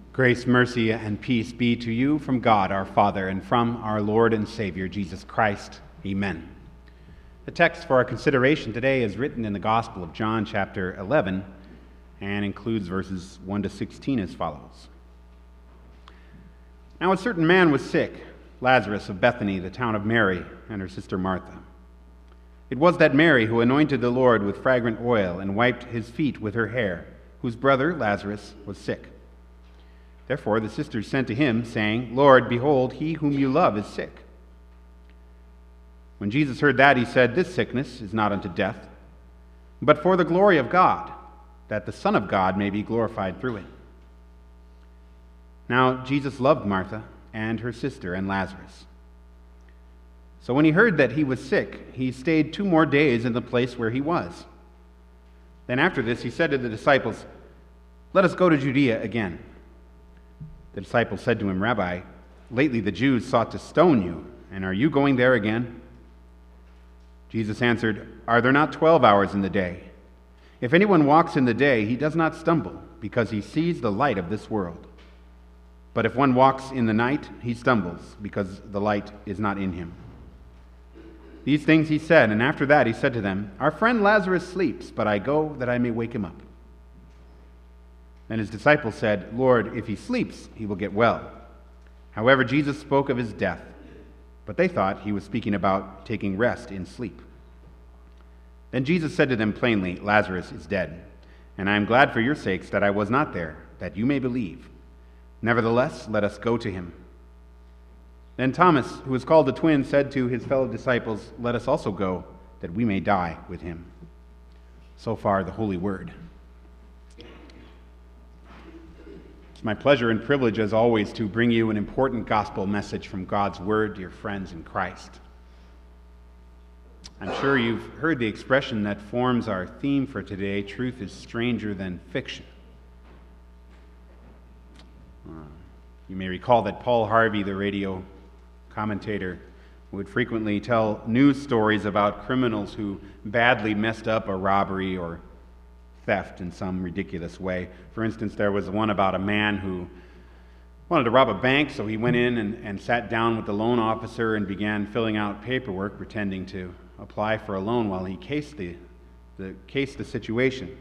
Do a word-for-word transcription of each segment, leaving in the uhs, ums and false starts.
Grace, mercy, and peace be to you from God our Father and from our Lord and Savior Jesus Christ. Amen. The text for our consideration today is written in the Gospel of John chapter eleven and includes verses one to sixteen as follows. Now a certain man was sick, Lazarus of Bethany, the town of Mary, and her sister Martha. It was that Mary who anointed the Lord with fragrant oil and wiped his feet with her hair, whose brother Lazarus was sick. Therefore the sisters sent to him, saying, Lord, behold, he whom you love is sick. When Jesus heard that, he said, This sickness is not unto death, but for the glory of God, that the Son of God may be glorified through it. Now Jesus loved Martha and her sister and Lazarus. So when he heard that he was sick, he stayed two more days in the place where he was. Then after this he said to the disciples, Let us go to Judea again. The disciples said to him, Rabbi, lately the Jews sought to stone you, and are you going there again? Jesus answered, Are there not twelve hours in the day? If anyone walks in the day, he does not stumble, because he sees the light of this world. But if one walks in the night, he stumbles, because the light is not in him. These things he said, and after that he said to them, Our friend Lazarus sleeps, but I go that I may wake him up. Then his disciples said, Lord, if he sleeps, he will get well. However, Jesus spoke of his death, but they thought he was speaking about taking rest in sleep. Then Jesus said to them plainly, Lazarus is dead, and I am glad for your sakes that I was not there, that you may believe. Nevertheless, let us go to him. Then Thomas, who was called the twin, said to his fellow disciples, Let us also go, that we may die with him. So far, the Holy Word. It's my pleasure and privilege, as always, to bring you an important gospel message from God's Word, dear friends in Christ. I'm sure you've heard the expression that forms our theme for today, truth is stranger than fiction. Uh, you may recall that Paul Harvey, the radio commentator, would frequently tell news stories about criminals who badly messed up a robbery or theft in some ridiculous way. For instance, there was one about a man who wanted to rob a bank, so he went in and, and sat down with the loan officer and began filling out paperwork, pretending to apply for a loan while he cased the, the, cased the situation.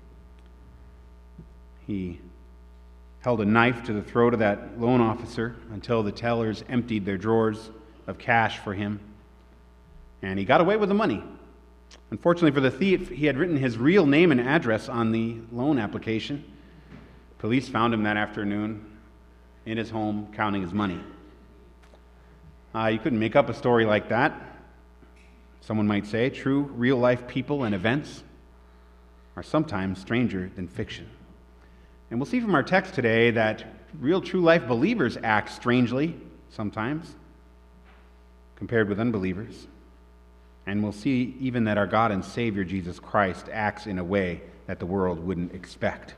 He held a knife to the throat of that loan officer until the tellers emptied their drawers of cash for him, and he got away with the money. Unfortunately for the thief, he had written his real name and address on the loan application. Police found him that afternoon in his home counting his money. Uh, you couldn't make up a story like that. Someone might say true real-life people and events are sometimes stranger than fiction. And we'll see from our text today that real true-life believers act strangely sometimes compared with unbelievers. And we'll see even that our God and Savior Jesus Christ acts in a way that the world wouldn't expect.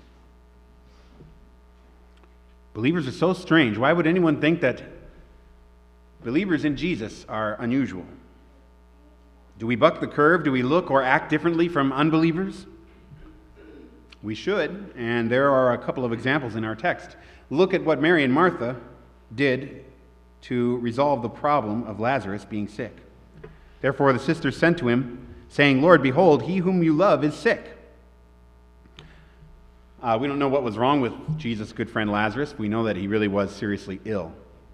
Believers are so strange. Why would anyone think that believers in Jesus are unusual? Do we buck the curve? Do we look or act differently from unbelievers? We should, and there are a couple of examples in our text. Look at what Mary and Martha did to resolve the problem of Lazarus being sick. Therefore the sisters sent to him, saying, Lord, behold, he whom you love is sick. Uh, we don't know what was wrong with Jesus' good friend Lazarus. We know that he really was seriously ill.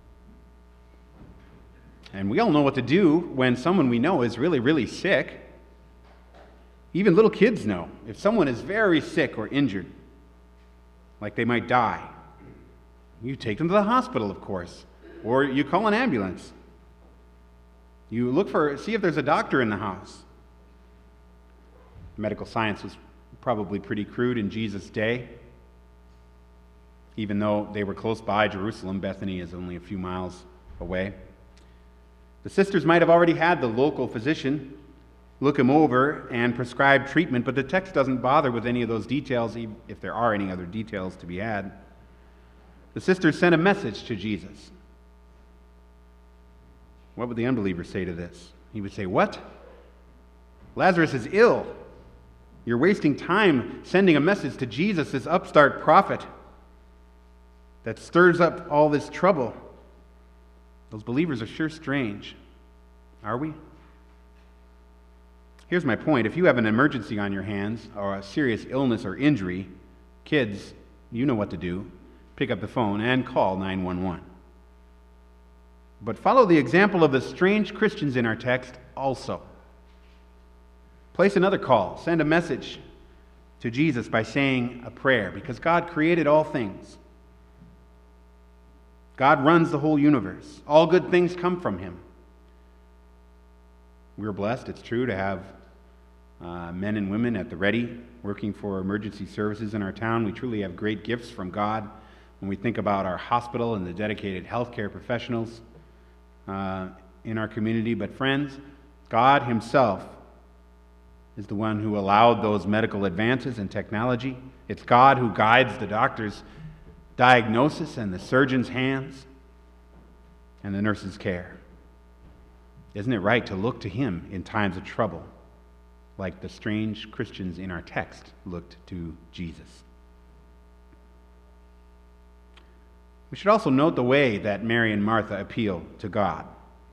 And we all know what to do when someone we know is really, really sick. Even little kids know. If someone is very sick or injured, like they might die, you take them to the hospital, of course, or you call an ambulance. You look for, see if there's a doctor in the house. Medical science was probably pretty crude in Jesus' day. Even though they were close by Jerusalem, Bethany is only a few miles away. The sisters might have already had the local physician look him over and prescribe treatment, but the text doesn't bother with any of those details, if there are any other details to be had. The sisters sent a message to Jesus. What would the unbeliever say to this? He would say, what? Lazarus is ill. You're wasting time sending a message to Jesus, this upstart prophet. that stirs up all this trouble. Those believers are sure strange. Are we? Here's my point. If you have an emergency on your hands or a serious illness or injury, kids, you know what to do. Pick up the phone and call nine one one. But follow the example of the strange Christians in our text also. Place another call. Send a message to Jesus by saying a prayer, because God created all things. God runs the whole universe. All good things come from Him. We're blessed, it's true, to have uh, men and women at the ready working for emergency services in our town. We truly have great gifts from God when we think about our hospital and the dedicated healthcare professionals uh, in our community. But friends, God Himself is the one who allowed those medical advances in technology. It's God who guides the doctor's diagnosis and the surgeon's hands and the nurse's care. Isn't it right to look to Him in times of trouble, like the strange Christians in our text looked to Jesus? We should also note the way that Mary and Martha appeal to God.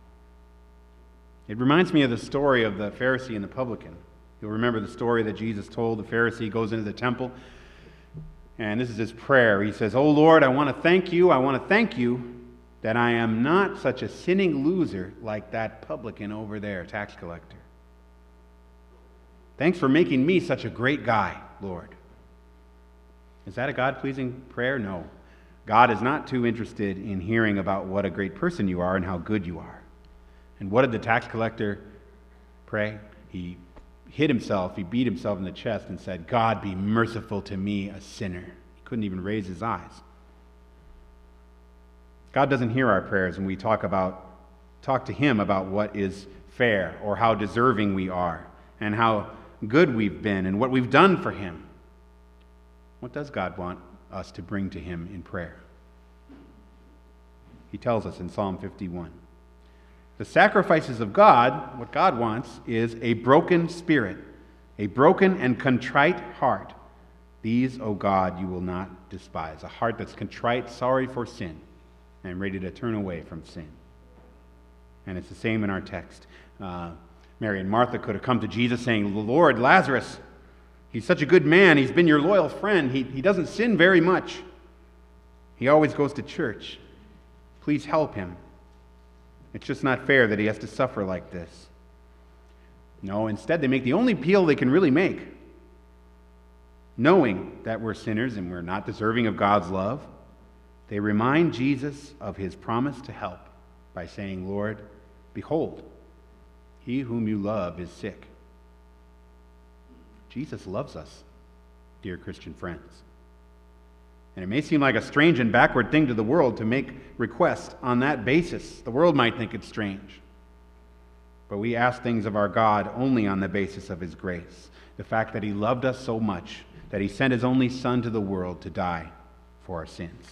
It reminds me of the story of the Pharisee and the publican. You'll remember the story that Jesus told. The Pharisee goes into the temple, and this is his prayer. He says, "Oh Lord, I want to thank you, I want to thank you that I am not such a sinning loser like that publican over there, tax collector. Thanks for making me such a great guy, Lord." Is that a God-pleasing prayer? No. God is not too interested in hearing about what a great person you are and how good you are. And what did the tax collector pray? He hit himself, he beat himself in the chest and said, "God, be merciful to me, a sinner." He couldn't even raise his eyes. God doesn't hear our prayers when we talk about talk to Him about what is fair or how deserving we are and how good we've been and what we've done for Him. What does God want us to bring to Him in prayer? He tells us in Psalm fifty-one. The sacrifices of God, what God wants, is a broken spirit, a broken and contrite heart. These, O God, you will not despise. A heart that's contrite, sorry for sin, and ready to turn away from sin. And it's the same in our text. Uh, Mary and Martha could have come to Jesus saying, "Lord, Lazarus, he's such a good man. He's been your loyal friend. He, he doesn't sin very much. He always goes to church. Please help him. It's just not fair that he has to suffer like this." No, instead they make the only appeal they can really make. Knowing that we're sinners and we're not deserving of God's love, they remind Jesus of His promise to help by saying, "Lord, behold, he whom you love is sick." Jesus loves us, dear Christian friends. And it may seem like a strange and backward thing to the world to make requests on that basis. The world might think it's strange. But we ask things of our God only on the basis of His grace. The fact that He loved us so much that He sent His only Son to the world to die for our sins.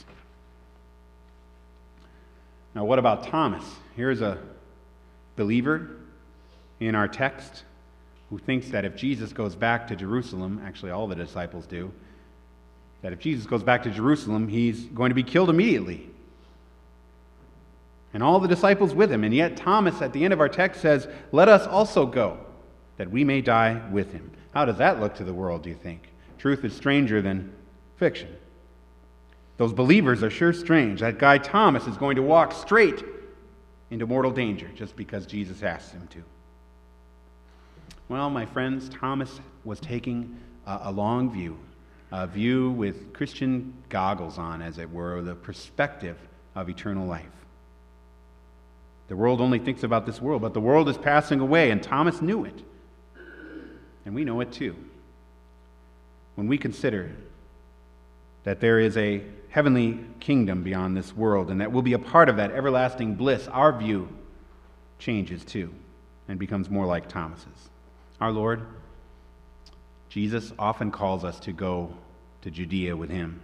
Now, what about Thomas? Here's a believer in our text who thinks that if Jesus goes back to Jerusalem, actually all the disciples do, that if Jesus goes back to Jerusalem, He's going to be killed immediately. And all the disciples with Him. And yet Thomas, at the end of our text, says, "Let us also go, that we may die with Him." How does that look to the world, do you think? Truth is stranger than fiction. Those believers are sure strange. That guy Thomas is going to walk straight into mortal danger just because Jesus asked him to. Well, my friends, Thomas was taking a, a long view, a view with Christian goggles on, as it were, the perspective of eternal life. The world only thinks about this world, but the world is passing away, and Thomas knew it. And we know it too. When we consider that there is a heavenly kingdom beyond this world, and that we'll be a part of that everlasting bliss, our view changes too, and becomes more like Thomas's. Our Lord, Jesus, often calls us to go to Judea with Him.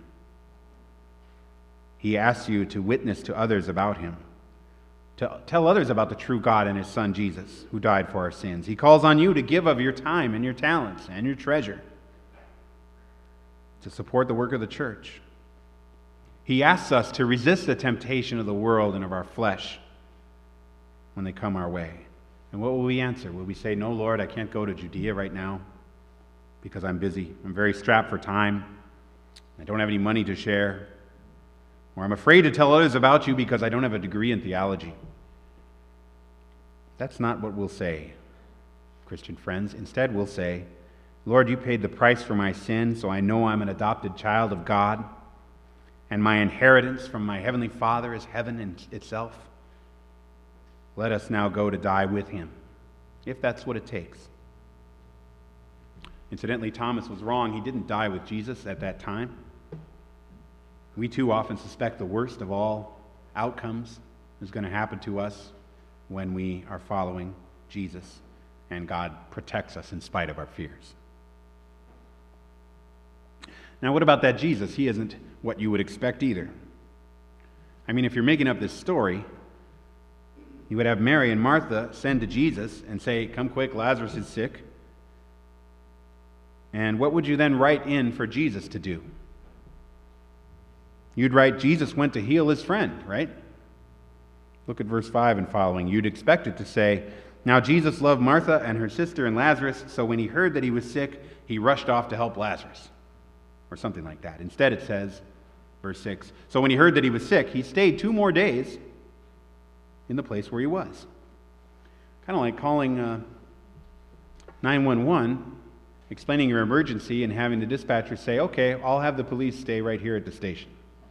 He asks you to witness to others about Him, to tell others about the true God and His Son, Jesus, who died for our sins. He calls on you to give of your time and your talents and your treasure to support the work of the church. He asks us to resist the temptation of the world and of our flesh when they come our way. And what will we answer? Will we say, "No, Lord, I can't go to Judea right now because I'm busy. I'm very strapped for time. I don't have any money to share." Or, "I'm afraid to tell others about you because I don't have a degree in theology." That's not what we'll say, Christian friends. Instead, we'll say, "Lord, you paid the price for my sin, so I know I'm an adopted child of God, and my inheritance from my heavenly Father is heaven in itself. Let us now go to die with him, if that's what it takes." Incidentally, Thomas was wrong. He didn't die with Jesus at that time. We too often suspect the worst of all outcomes is going to happen to us when we are following Jesus, and God protects us in spite of our fears. Now, what about that Jesus? He isn't what you would expect either. I mean, if you're making up this story, you would have Mary and Martha send to Jesus and say, "Come quick, Lazarus is sick." And what would you then write in for Jesus to do? You'd write, "Jesus went to heal his friend," right? Look at verse five and following. You'd expect it to say, "Now Jesus loved Martha and her sister and Lazarus, so when he heard that he was sick, he rushed off to help Lazarus," or something like that. Instead it says, verse six, "So when he heard that he was sick, he stayed two more days in the place where he was." Kind of like calling uh, nine one one, explaining your emergency, and having the dispatcher say, "Okay, I'll have the police stay right here at the station."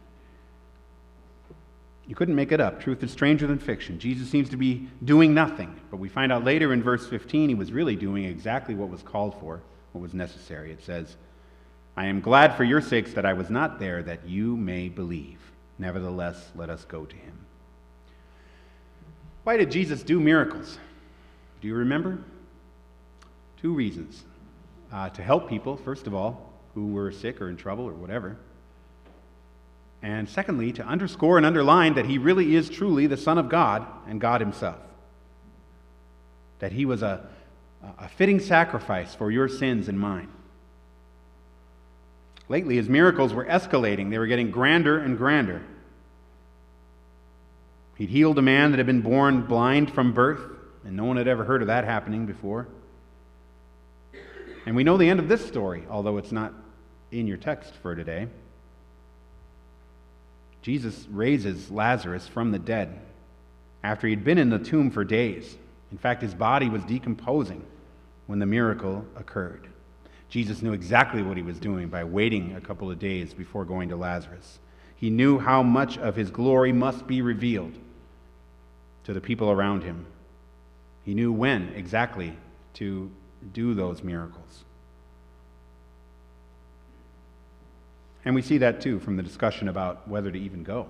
You couldn't make it up. Truth is stranger than fiction. Jesus seems to be doing nothing, but we find out later in verse fifteen he was really doing exactly what was called for, what was necessary. It says, "I am glad for your sakes that I was not there, that you may believe. Nevertheless, let us go to him." Why did Jesus do miracles? Do you remember? Two reasons. Uh, to help people, first of all, who were sick or in trouble or whatever. And secondly, to underscore and underline that he really is truly the Son of God and God himself. That he was a, a fitting sacrifice for your sins and mine. Lately, his miracles were escalating. They were getting grander and grander. He'd healed a man that had been born blind from birth, and no one had ever heard of that happening before. And we know the end of this story, although it's not in your text for today. Jesus raises Lazarus from the dead after he'd been in the tomb for days. In fact, his body was decomposing when the miracle occurred. Jesus knew exactly what he was doing by waiting a couple of days before going to Lazarus. He knew how much of his glory must be revealed to the people around him. He knew when exactly to do those miracles. And we see that too from the discussion about whether to even go.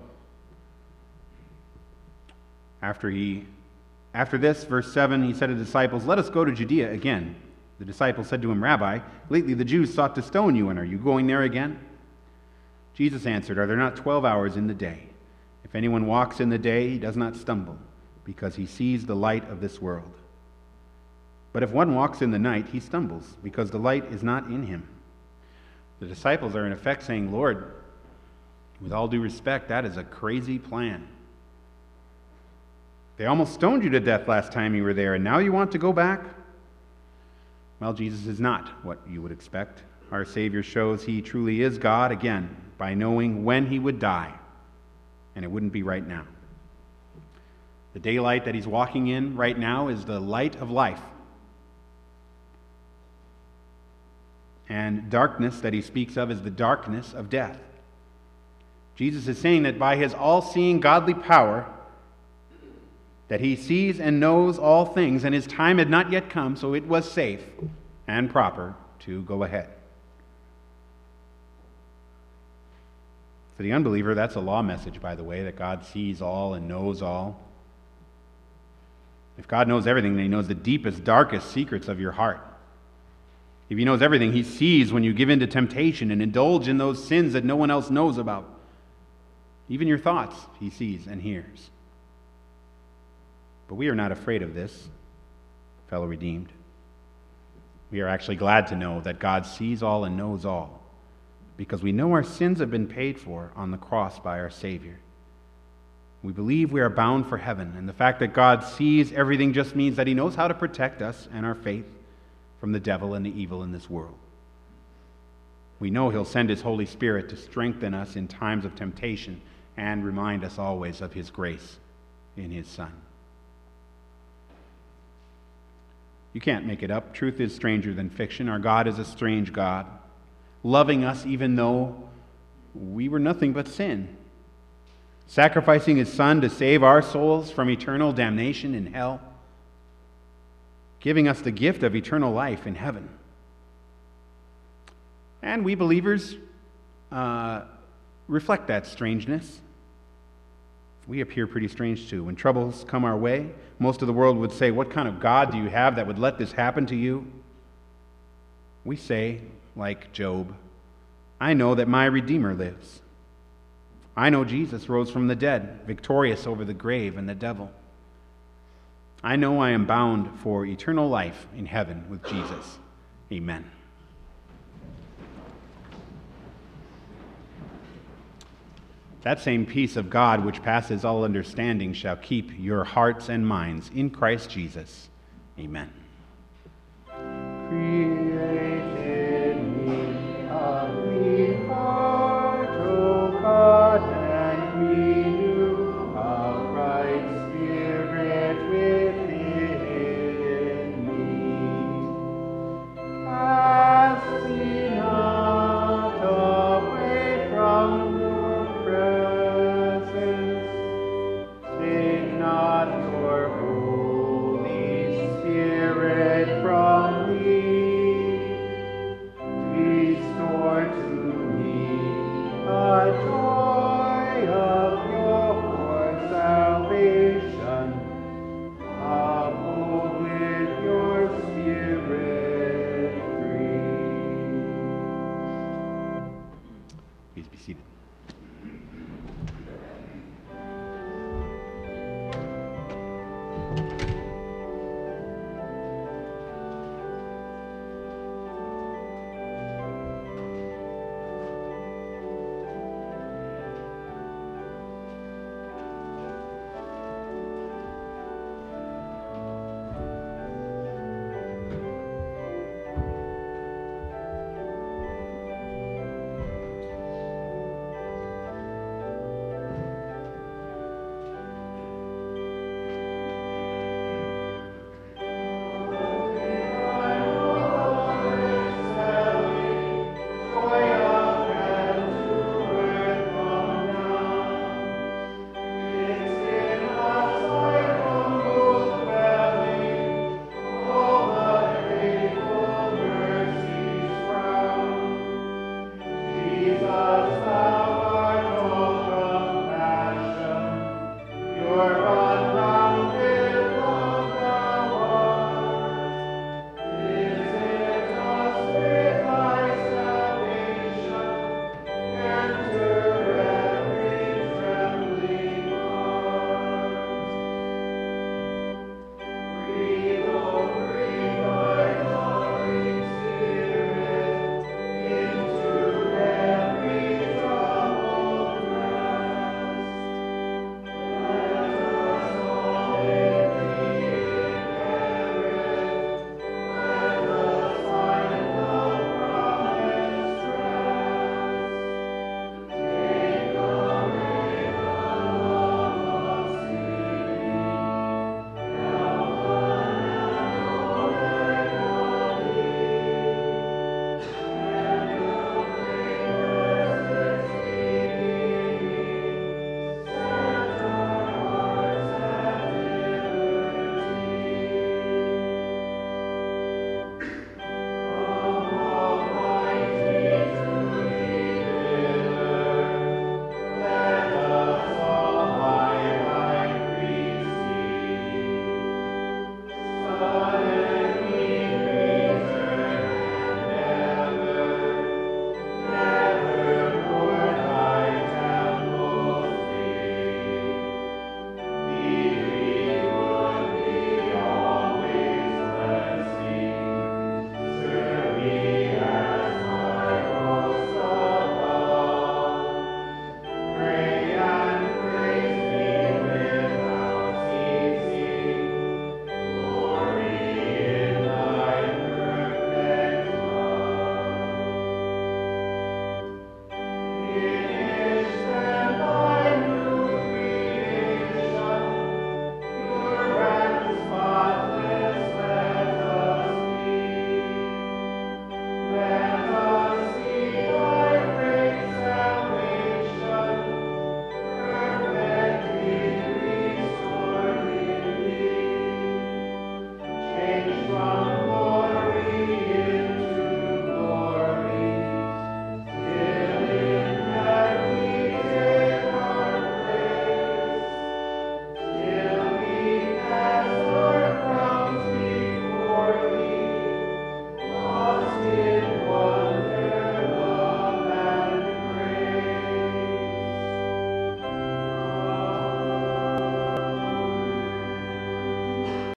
After he, after this, verse seven, he said to the disciples, "Let us go to Judea again." The disciples said to him, "Rabbi, lately the Jews sought to stone you, and are you going there again?" Jesus answered, "Are there not twelve hours in the day? If anyone walks in the day, he does not stumble, because he sees the light of this world. But if one walks in the night, he stumbles, because the light is not in him." The disciples are in effect saying, "Lord, with all due respect, that is a crazy plan. They almost stoned you to death last time you were there, and now you want to go back?" Well, Jesus is not what you would expect. Our Savior shows he truly is God, again, by knowing when he would die, and it wouldn't be right now. The daylight that he's walking in right now is the light of life. And darkness that he speaks of is the darkness of death. Jesus is saying that by his all-seeing godly power, that he sees and knows all things, and his time had not yet come, so it was safe and proper to go ahead. For the unbeliever, that's a law message, by the way, that God sees all and knows all. If God knows everything, then he knows the deepest, darkest secrets of your heart. If he knows everything, he sees when you give in to temptation and indulge in those sins that no one else knows about. Even your thoughts, he sees and hears. But we are not afraid of this, fellow redeemed. We are actually glad to know that God sees all and knows all, because we know our sins have been paid for on the cross by our Savior. We believe we are bound for heaven, and the fact that God sees everything just means that he knows how to protect us and our faith from the devil and the evil in this world. We know he'll send his Holy Spirit to strengthen us in times of temptation and remind us always of his grace in his Son. You can't make it up. Truth is stranger than fiction. Our God is a strange God, loving us even though we were nothing but sin, sacrificing his Son to save our souls from eternal damnation in hell, giving us the gift of eternal life in heaven. And we believers uh, reflect that strangeness. We appear pretty strange too. When troubles come our way, most of the world would say, "What kind of God do you have that would let this happen to you?" We say, like Job, "I know that my Redeemer lives. I know Jesus rose from the dead, victorious over the grave and the devil. I know I am bound for eternal life in heaven with Jesus." Amen. That same peace of God which passes all understanding shall keep your hearts and minds in Christ Jesus. Amen.